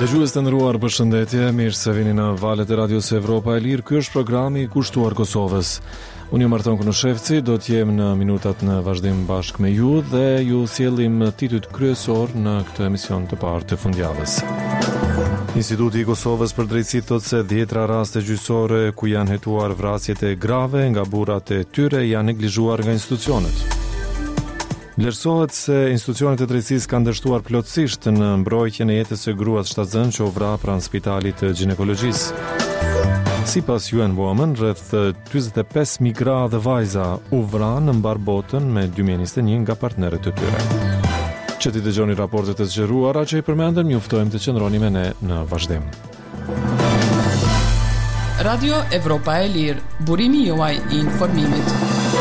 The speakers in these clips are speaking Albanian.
Dëgjues të nderuar, përshëndetje, mirë se vini në valët e Radios Evropa e Lirë. Ky është programi i kushtuar Kosovës. Unë jam Marton Kunushevci, do të jem në minutat në vazhdim bashkë me ju dhe ju sjellim titujt kryesor në këtë emision të parë të fundjavës. Instituti i Kosovës për drejtësi thotë se 10 raste gjyqësore ku janë hetuar vrasjet e grave nga burrat e tyre janë neglizhuar nga institucionet. Vlerësohet se institucionet e drejtësisë kanë dështuar plotësisht në mbrojtjen e jetës së gruas shtatzën që u vra pranë spitalit të ginekologjisë. Sipas UN Women, rreth 45.000 gra dhe vajza u vranë në mbar botën me 2021 nga partnerët e tyre. Që ti dëgjoni raportet e zgjeruara që i përmendëm, ju ftojmë të qëndroni me ne në vazhdim. Radio Evropa e Lirë, burimi juaj i informimit.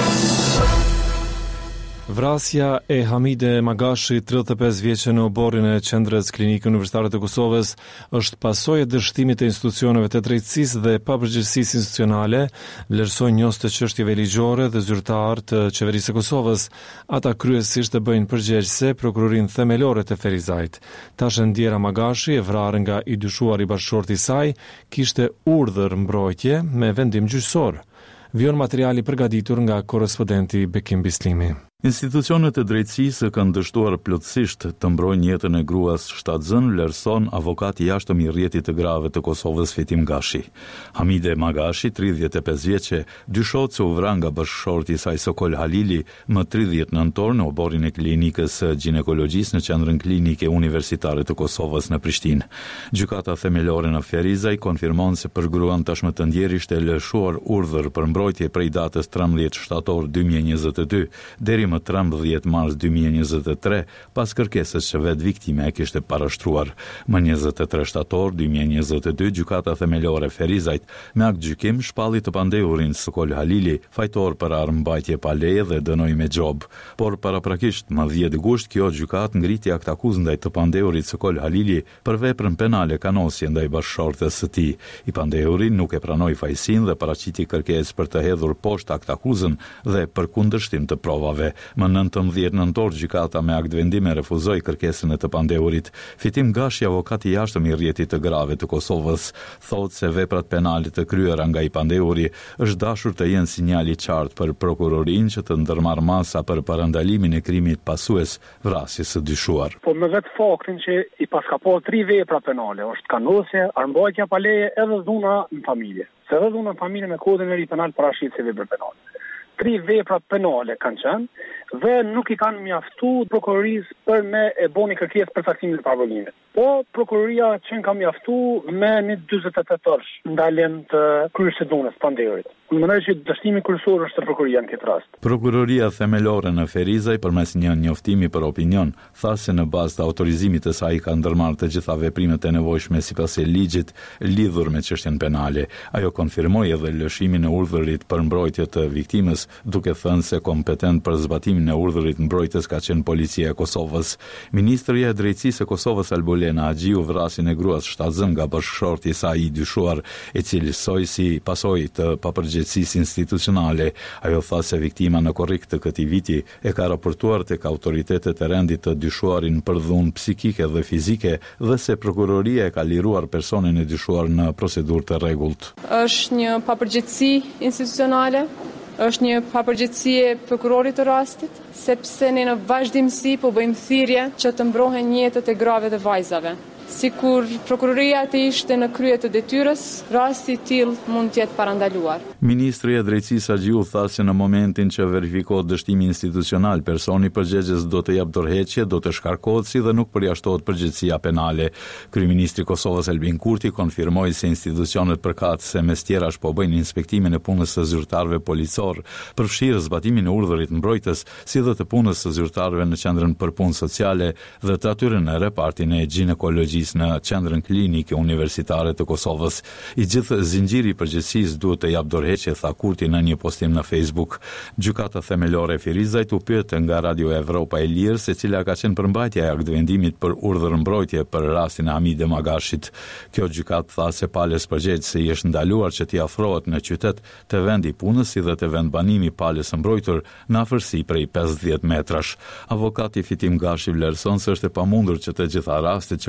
Vrasja e Hamide Magashi, 35 vjeçe, në oborrin e qendrës klinike universitare të Kosovës është pasojë e dështimit të institucioneve të drejtësisë dhe papërgjegjësisë institucionale, vlerësojnë njohës të çështjeve ligjore dhe zyrtar të qeverisë së Kosovës. Ata kryesisht e bëjnë përgjegjëse prokurorinë themelore të Ferizajt. Tash Ndiera Magashi, e vrarë nga i dyshuar i bashkëshorti i saj, kishte urdhër mbrojtje me vendim gjyqësor. Vjon materiali përgatitur nga korrespondenti Bekim Bislimi. Institucionet e drejtësisë kanë dështuar plotësisht të mbrojnë jetën e gruas shtatzën, vlerëson avokati jashtëm i rrjetit të grave të Kosovës Fitim Gashi. Hamide Magashi, 35 vjeçe, dyshohet se u vra nga bashkëshorti i saj Sokol Halili më 30 nëntor në oborrin e klinikës së ginekologjisë në qendrën klinike universitare të Kosovës në Prishtinë. Gjykata themelore në Ferizaj konfirmon se për gruan tashmë të ndjer ishte lëshuar urdhër për mbrojtje prej datës 13 shtator 2022 deri më 13 mars 2023, pas kërkesës që vetë viktime e kishte parashtruar. Më 23 shtator 2022, gjykata themelore Ferizajt me akt gjykim shpalli të pandehurin Sokol Halili, fajtor për armëmbajtje pa leje dhe dënoi me gjob. Por paraprakisht më 10 gusht kjo gjykat ngriti akt akuzë ndaj të pandehurit Sokol Halili për veprën penale kanosje ndaj bashkëshortes së tij. I pandehuri nuk e pranoi fajsin dhe paraqiti kërkesë për të hedhur poshtë akt akuzën dhe për kundërshtim të provave. Më 19 nëntor gjykata me akt vendime refuzoi kërkesën e të pandehurit. Fitim Gashi, avokati i jashtëm i rrjetit të grave të Kosovës, thotë se veprat penale të kryera nga i pandehuri është dashur të jenë sinjal i qartë për prokurorinë që të ndërmarrë masa për parandalimin e krimit pasues vrasjes së dyshuar. Po me vetë faktin që i paskapon 3 vepra penale, është kanosje, armëmbajtja pa leje edhe dhuna në familje. Se edhe dhuna në familje me kodin e ri penal parashit se vepra penale. 3 vepra penale kanë qenë dhe nuk i kanë mjaftu prokurorisë për me e boni kërkesë për saktimin e pavëllimit. Po prokuroria që ka mjaftu me një 48 orësh ndaljen të kryerjes së dhunës pandehurit. Në mënyrë që dështimi kryesor është te prokuroria në këtë rast. Prokuroria themelore në Ferizaj përmes një njoftimi për opinion tha se në bazë të autorizimit të saj ka ndërmarrë të gjitha veprimet e nevojshme sipas e ligjit lidhur me çështjen penale. Ajo konfirmoi edhe lëshimin e urdhërit për mbrojtje të viktimës, duke thënë se kompetent për zbatimin e urdhërit mbrojtës ka qenë policia e Kosovës. Ministria e Drejtësisë e Kosovës Albulena Agjiu vrasin e gruas shtatzën nga bashkëshorti i saj i dyshuar, e cili soi si pasojë të papërgjegjësisë institucionale. Ajo tha se viktima në korrik të këtij viti e ka raportuar tek autoritetet e rendit të dyshuarin për dhunë psikike dhe fizike dhe se prokuroria e ka liruar personin e dyshuar në procedurë të rregullt. Është një papërgjegjësi institucionale, është një papërgjegjësi e prokurorit të rastit, sepse ne në vazhdimsi po bëjmë thirrje që të mbrohen jetët e grave dhe vajzave. Sikur prokuroria të ishte në krye të detyrës, rasti i tillë mund të jetë parandaluar. Ministri i Drejtësisë Agjiu tha se në momentin që verifikohet dështimi institucional, personi përgjegjës do të jap dorëheqje, do të shkarkohet si dhe nuk përjashtohet përgjegjësia penale. Kryeministri i Kosovës Albin Kurti konfirmoi se institucionet përkatëse mes tjerash po bëjnë inspektimin e punës së zyrtarëve policor, përfshirë zbatimin e urdhërit mbrojtës, si dhe të punës së zyrtarëve në qendrën për punë sociale dhe të atyre në repartin e ginekologjisë në qendrën klinike universitare të Kosovës. I gjithë zinxhiri i përgjegjësisë duhet të jap dorëheqje, tha Kurti në një postim në Facebook. Gjykata themelore e Ferizajt u pyet nga Radio Evropa e Lirë se cila ka qenë përmbajtja e aktvendimit për urdhër mbrojtje për rastin e Hamide Magashit. Kjo gjykat tha se palës përgjegjëse i është ndaluar që t'i afrohet në qytet të vendi punës si dhe të vendbanimi palës mbrojtur në afërsi prej 50 metrash. Avokati Fitim Gashi vlerëson se është e pamundur që të gjitha rastet që kanë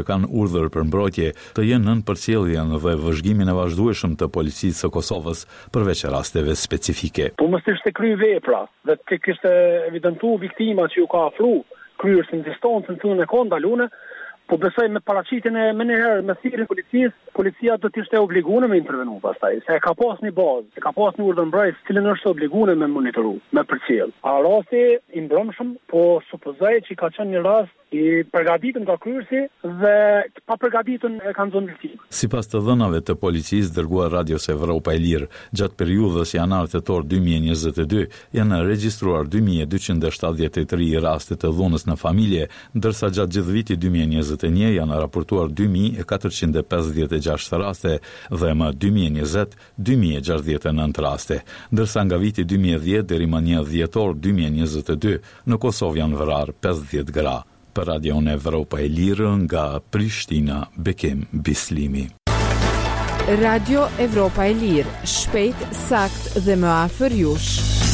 urdhër për mbrojtje të jenë nën përcjelljen dhe vëzhgimin e vazhdueshëm të policisë së Kosovës përveç rasteve specifike. Po mos ishte kry vepra dhe të kishte evidentuar viktima që ju ka afru kryersin distancën tonë e ka ndalune, po besoj me paraqitjen e më njëherë me thirrjen e policisë, policia do të ishte obliguar me intervenu pastaj, se ka pas një bazë, ka pas një urdhër mbrojtës, cilën është obliguar me monitoru, me përcjell. A rasti i mbrëmshëm, po supozoj që ka qenë një rast i përgatitur nga kryersi dhe pa përgatitur e kanë zonë viktimë. Sipas të dhënave të policisë dërguar Radios Evropa e Lirë, gjatë periudhës janar-tetor 2022 janë regjistruar 2273 raste të dhunës në familje, ndërsa gjatë gjithë vitit 2021 janë raportuar 2456 raste dhe më 2020 2069 raste, ndërsa nga viti 2010 deri më 1 dhjetor 2022 në Kosovë janë vrarë 50 gra. Për Radion Evropa e Lirë nga Prishtina, Bekim Bislimi. Radio Evropa e Lirë, shpejt, sakt dhe më afër jush.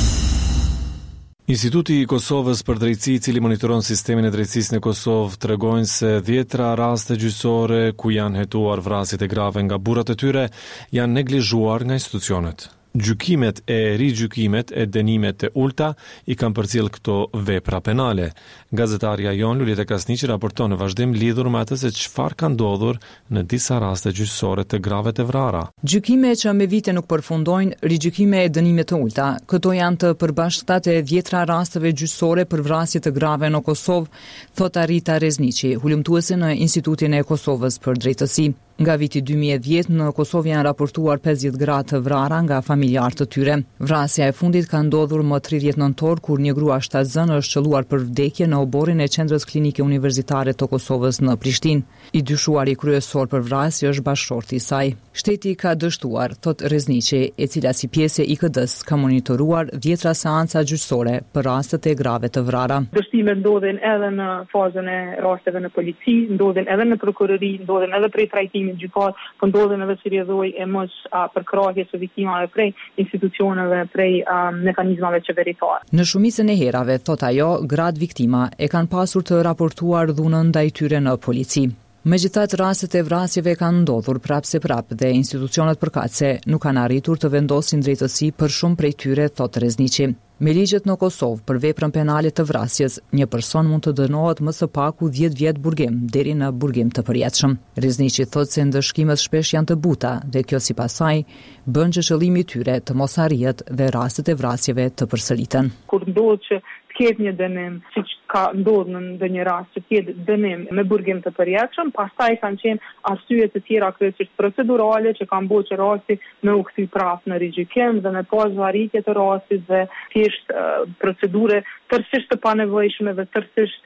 Instituti i Kosovës për drejtësi, i cili monitoron sistemin e drejtësisë në Kosovë, tregojnë se 10 raste gjyqësore ku janë hetuar vrasjet e grave nga burrat e tyre janë neglizhuar nga institucionet. Gjykimet e rigjykimet e dënimet e ulta i kanë përcjell këto vepra penale. Gazetarja jon Lulita Kasniqi raporton në vazhdim lidhur me atë se çfarë ka ndodhur në disa raste gjyqësore të grave të vrara. Gjykime që me vite nuk përfundojnë, rigjykime e dënimet të ulta. Këto janë të përbashkëta e 10 rasteve gjyqësore për vrasje të grave në Kosovë, thot Rita Rezniqi, hulumtuese në Institutin e Kosovës për drejtësi. Nga viti 2010 në Kosovë janë raportuar 50 gra të vrara nga familjarë të tyre. Vrasja e fundit ka ndodhur më 30 nëntor kur një grua shtatzën është qelluar për vdekje në oborrin e Qendrës Klinike Universitare të Kosovës në Prishtinë. I dyshuari kryesor për vrasje është bashkëshorti i saj. Shteti ka dështuar, thot Rezniqi, e cila si pjesë e IKD-s ka monitoruar 10 seanca gjyqësore për rastet e grave të vrara. Dështimet ndodhin edhe në fazën e rasteve në polici, ndodhin edhe në prokurori, ndodhin edhe prej trajtimit gjykat, po ndodhin edhe si rrjedhoj e mos përkrahje së viktimave prej institucioneve, prej mekanizmave qeveritare. Në shumicën e herave, thot ajo, gratë viktima e kanë pasur të raportuar dhunën ndaj tyre në polici. Megjithatë, rastet e vrasjeve kanë ndodhur prapë se prapë dhe institucionet përkatëse nuk kanë arritur të vendosin drejtësi për shumë prej tyre, thot Rezniqi. Me ligjet në Kosovë për veprën penale të vrasjes, një person mund të dënohet më së paku 10 vjet burgim deri në burgim të përjetshëm. Rezniqi thotë se ndëshkimet shpesh janë të buta dhe kjo sipas saj bën që qëllimi i tyre të mos arrihet dhe rastet e vrasjeve të përsëriten. Kur ndodh që ketë një dënim, siç ka ndodhur në ndonjë rast, që ketë dënim me burgim të përjetshëm, pastaj kanë qenë arsye të tjera kryesisht procedurale që kanë bërë që rasti me u kthy prapë në rigjykim dhe me pas varritje të rastit dhe thjesht procedure tërësisht të panevojshme dhe tërësisht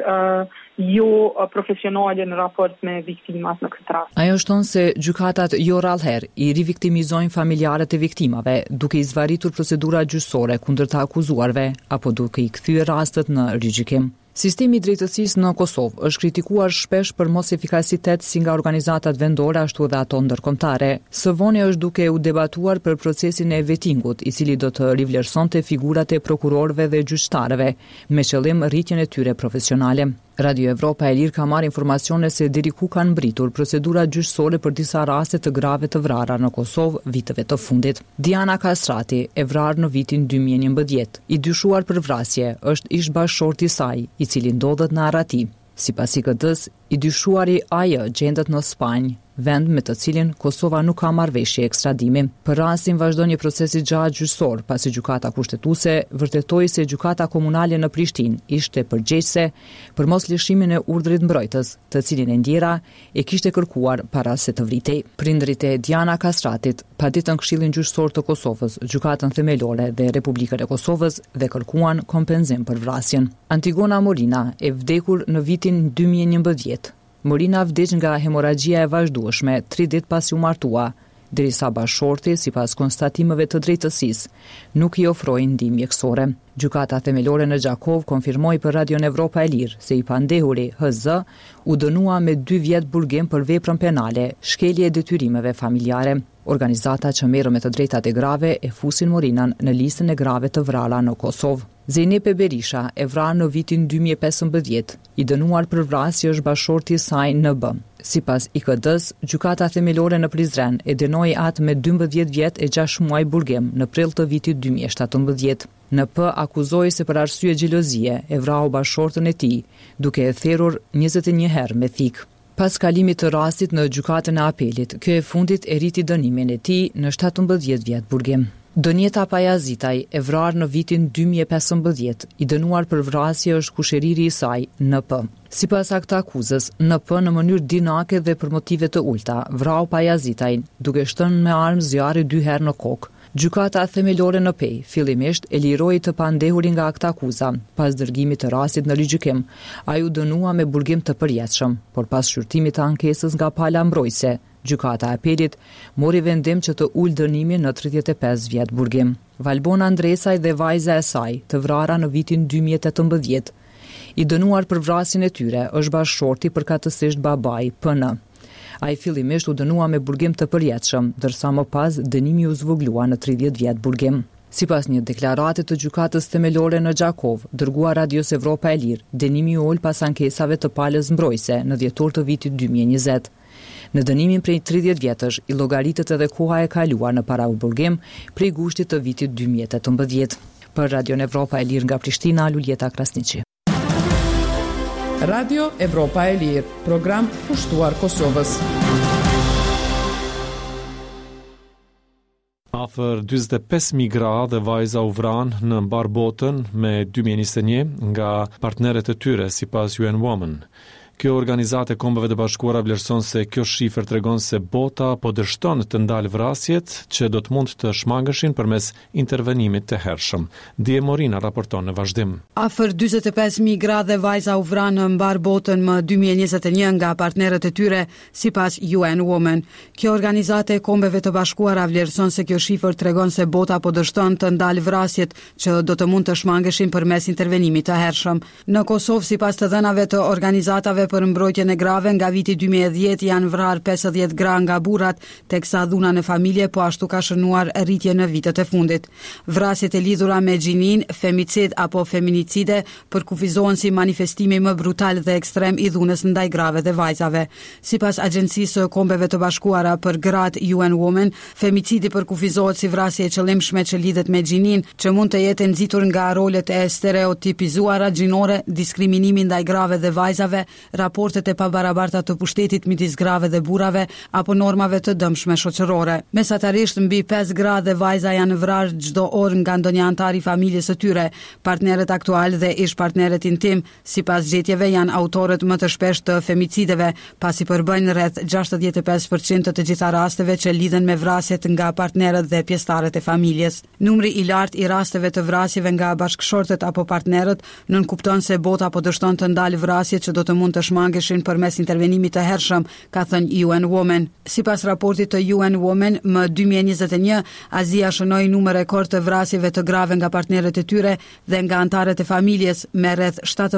jo profesionale në raport me viktimat në këtë rast. Ajo shton se gjykatat jo rrallëherë i riviktimizojnë familjarët e viktimave, duke i zvaritur procedura gjyqësore kundër të akuzuarve apo duke i kthyer rastet në rigjykim. Sistemi i drejtësisë në Kosovë është kritikuar shpesh për mos efikasitet si nga organizatat vendore ashtu dhe ato ndërkombëtare. Së voni është duke u debatuar për procesin e vettingut, i cili do të rivlerësonte figurat e prokurorëve dhe gjyqtarëve, me qëllim rritjen e tyre profesionale. Radio Evropa e Lirë ka marrë informacione se deri ku kanë mbritur procedura gjyqësore për disa raste të grave të vrara në Kosovë viteve të fundit. Diana Kastrati, e vrarë në vitin 2011, i dyshuar për vrasje, është ish bashkëshorti i saj, i cili ndodhet në Arati. Sipas IKD-s, i dyshuari AJ gjendet në Spanjë, vend me të cilin Kosova nuk ka marrëveshje ekstradimi. Për rastin vazhdon një proces i gjatë gjyqësor, pasi gjykata kushtetuese vërtetoi se gjykata komunale në Prishtinë ishte përgjegjëse për mos lëshimin e urdhrit mbrojtës, të cilin e ndjera e kishte kërkuar para se të vritej. Prindrit e Diana Kastratit paditën Këshillin Gjyqësor të Kosovës, gjykatën themelore dhe Republikën e Kosovës dhe kërkuan kompenzim për vrasjen. Antigona Molina e vdekur në vitin 2011. Molina vdiq nga hemoragjia e vazhdueshme 3 ditë pasi u martua, derisa bashkëshorti, sipas konstatimeve të drejtësisë, nuk i ofroi ndihmë mjekësore. Gjykata themelore në Gjakov konfirmoi për Radion Evropa e Lirë se i pandehuri HZ u dënua me 2 vjet burgim për veprën penale, shkelje e detyrimeve familjare. Organizata që merren me të drejtat e grave e fusin Morinën në listën e grave të vrara në Kosovë. Zenepe Berisha e vrarë në vitin 2015, i dënuar për vrasje është bashkëshorti i saj NB. Sipas IKD-s, gjykata themelore në Prizren e dënoi atë me 12 vjet e 6 muaj burgim në prill të vitit 2017. NP akuzoi se për arsye xhelozie e vrau bashortën e tij, duke e therrur 21 herë me thik. Pas kalimit të rastit në gjykatën e apelit, kjo e fundit e rriti dënimin e tij në 17 vjet burgim. Donjeta Pajazitaj, e vrarë në vitin 2015, i dënuar për vrasje është kushëriri i saj, NP. Sipas akta akuzës, NP në mënyrë dinake dhe për motive të ulta, vrau Pajazitajn, duke shtënë me armë zjarri 2 herë në kokë. Gjykata themelore në Pej, fillimisht e liroi të pandehurin nga akta akuza. Pas dërgimit të rastit në rigjykim, ai u dënua me burgim të përjetshëm, por pas shqyrtimit të ankesës nga pala mbrojtëse, gjykata e apelit mori vendim që të ulë dënimin në 35 vjet burgim. Valbona Andresaj dhe vajza e saj, të vrara në vitin 2018, i dënuar për vrasjen e tyre është bashkëshorti përkatësisht babai PN. Ai fillimisht u dënua me burgim të përjetshëm, ndërsa më pas dënimi u zvoglua në 30 vjet burgim. Sipas një deklarate të gjykatës themelore në Gjakov, dërguar Radios Evropa e Lirë, dënimi u ul pas ankesave të palës mbrojtëse në dhjetor të vitit 2020. Në dënimin prej 30 vjetësh, i llogaritet edhe koha e kaluar në paraburgim prej gushtit të vitit 2018. Për Radion Evropa e Lirë nga Prishtina, Luljeta Krasniqi. Radio Evropa e Lirë, program pushtuar Kosovës. Afër 45.000 gra dhe vajza u vran në mbar botën me 2021 nga partnerët e tyre sipas UN Women. Kjo organizatë e Kombeve të Bashkuara vlerëson se kjo shifër tregon se bota po dështon të ndalë vrasjet që do të mund të shmangëshin përmes intervenimit të hershëm. Dje Morina raporton në vazhdim. Afër 45.000 gra dhe vajza u vranë në mbar botën më 2021 nga partnerët e tyre sipas UN Women. Kjo organizatë e Kombeve të Bashkuara vlerëson se kjo shifër tregon se bota po dështon të ndalë vrasjet që do të mund të shmangëshin përmes intervenimit të hershëm. Në Kosovë, sipas të dhënave të organizatave për mbrojtjen e grave, nga viti 2010 janë vrarë 50 gra nga burrat, teksa dhuna në familje po ashtu ka shënuar rritje në vitet e fundit. Vrasjet e lidhura me gjinin, femicid apo feminicide përkufizohen si manifestimi më brutal dhe ekstrem i dhunës ndaj grave dhe vajzave. Sipas Agjencisë së Kombeve të Bashkuara për Gratë UN Women, femicidi përkufizohet si vrasje e qëllimshme që lidhet me gjinin, që mund të jetë nxitur nga rolet e stereotipizuara gjinore, diskriminimi ndaj grave dhe vajzave, raportet e pabarabarta të pushtetit midis grave dhe burrave apo normave të dëmshme shoqërore. Mesatarisht mbi 5 gra dhe vajza janë vrarë çdo orë nga ndonjë antar i familjes së tyre. Partnerët aktual dhe ish partnerët intim, sipas gjetjeve, janë autorët më të shpesh të femicideve, pasi përbëjnë rreth 65% të gjitha rasteve që lidhen me vrasjet nga partnerët dhe pjesëtarët e familjes. Numri i lartë i rasteve të vrasjeve nga bashkëshortet apo partnerët nënkupton se bota po dështon të ndalë vrasjet që do të mund të shmangeshin përmes intervenimit të hershëm, ka thënë UN Women. Sipas raportit të UN Women, më 2021, Azia shënoi numër rekord të vrasjeve të grave nga partnerët e tyre dhe nga antarët e familjes, me rreth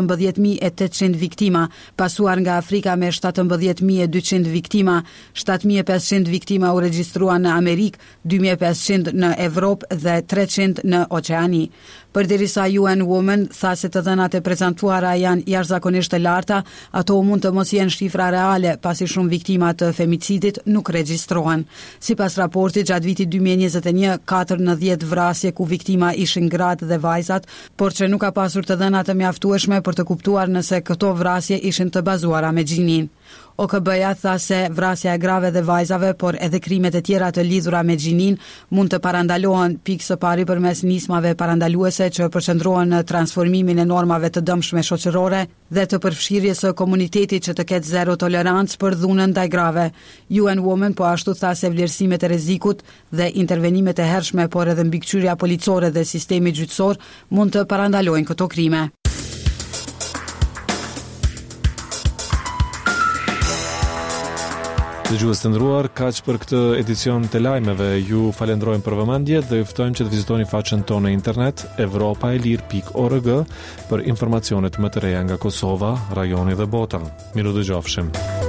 17.800 viktima, pasuar nga Afrika me 17.200 viktima, 7.500 viktima u regjistruan në Amerikë, 2.500 në Evropë dhe 300 në Oqeani. Përderisa UN Women tha se të dhënat e prezantuara janë jashtëzakonisht të larta, ato mund të mos jenë shifra reale, pasi shumë viktima të femicidit nuk regjistrohen. Sipas raportit, gjatë vitit 2021, 4 në 10 vrasje ku viktima ishin gratë dhe vajzat, por që nuk ka pasur të dhëna të mjaftueshme për të kuptuar nëse këto vrasje ishin të bazuara me gjinin. OKB-ja tha se vrasja e grave dhe vajzave, por edhe krimet e tjera të lidhura me gjinin mund të parandalohen pikë së pari përmes nismave parandaluese që përqendrohen në transformimin e normave të dëmshme shoqërore dhe të përfshirjes së komunitetit që të ketë zero tolerancë për dhunën ndaj grave. UN Women po ashtu tha se vlerësimet e rrezikut dhe intervenimet e hershme, por edhe mbikëqyrja policore dhe sistemi gjyqësor mund të parandalojnë këto krime. Dëgjues të nderuar, kaq për këtë edicion të lajmeve. Ju falenderojmë për vëmendje dhe ju ftojmë që të vizitoni faqen tonë në internet evropaelir.org për informacionet më të reja nga Kosova, rajoni dhe bota. Miru dëgjofshim.